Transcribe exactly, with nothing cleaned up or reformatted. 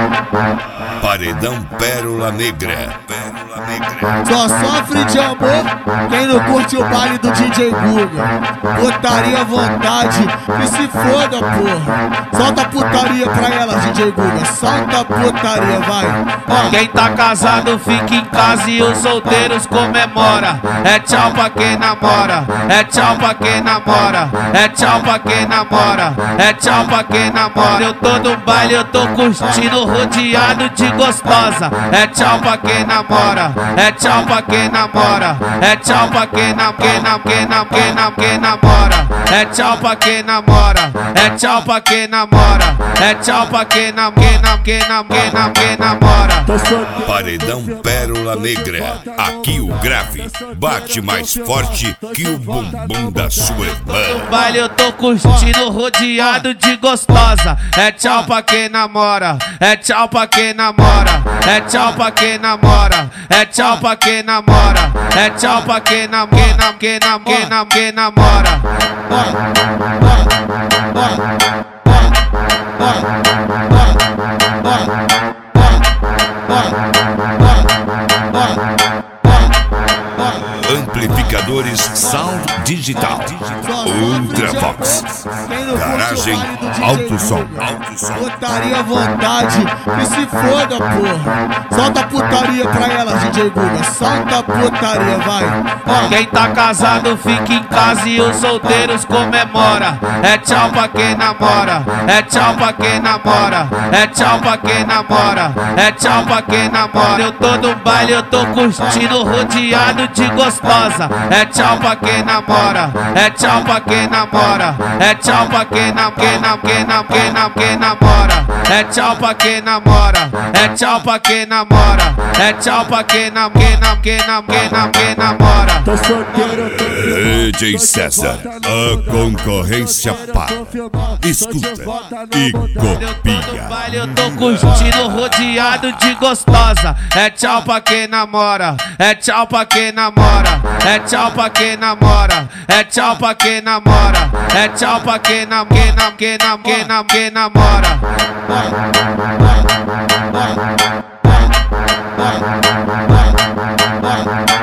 Paredão Pérola Negra. Pérola Negra. Só sofre de amor quem não curte o baile do D J Guga. Putaria à vontade, que se foda, porra. Solta a putaria pra ela, D J Guga. Solta a putaria, vai. Ó. Quem tá casado fica em casa e os solteiros comemora. É tchau pra quem namora, é tchau pra quem namora, é tchau pra quem namora, é tchau pra quem namora. Eu tô no baile, eu tô curtindo, rodeado de gostosa. É tchau pra quem namora, é tchau pra quem namora, é tchau pra quem nam, quem nam, quem nam, quem nam, quem namora. É tchau pra quem namora, é tchau pra quem namora, é tchau pra quem nam, quem nam, quem nam, quem nam, quem namora. Paredão Pérola Negra. Aqui o grave bate mais forte que o bumbum da sua irmã. No baile eu tô curtindo, rodeado de gostosa. É tchau pra quem namora, é tchau pra quem namora, é tchau pra quem namora, é tchau pra quem namora, é tchau pra quem nam, quem nam, quem nam, quem nam, quem namora. Amplificadores Sound Digital Ultravox. Garagem Alto Som. Putaria à vontade, que se foda, porra. Solta a putaria pra ela, D J Guga. Solta a putaria, vai. Ó. Quem tá casado fica em casa e os solteiros comemora. É tchau pra quem namora, é tchau pra quem namora, é tchau pra quem namora, é tchau pra quem namora. Eu tô no baile, eu tô curtindo, rodeado de gostosa. É tchau pra quem namora, é tchau pra quem namora, é tchau pra quem nam, quem nam, quem nam, quem nam, quem namora. É tchau pra quem namora, é tchau pra quem namora, é tchau pra quem nam, quem nam, quem nam, quem nam, quem namora. Tô solteiro, tô D J César, a concorrência para. Escuta e copia. Baile eu tô curtindo, rodeado de gostosa. É tchau pra quem namora, é tchau pra quem namora, é tchau pra quem namora, é tchau pra quem namora, é tchau pra quem nam, quem nam, quem nam, quem nam, quem namora. Vai, vai, vai, vai, vai.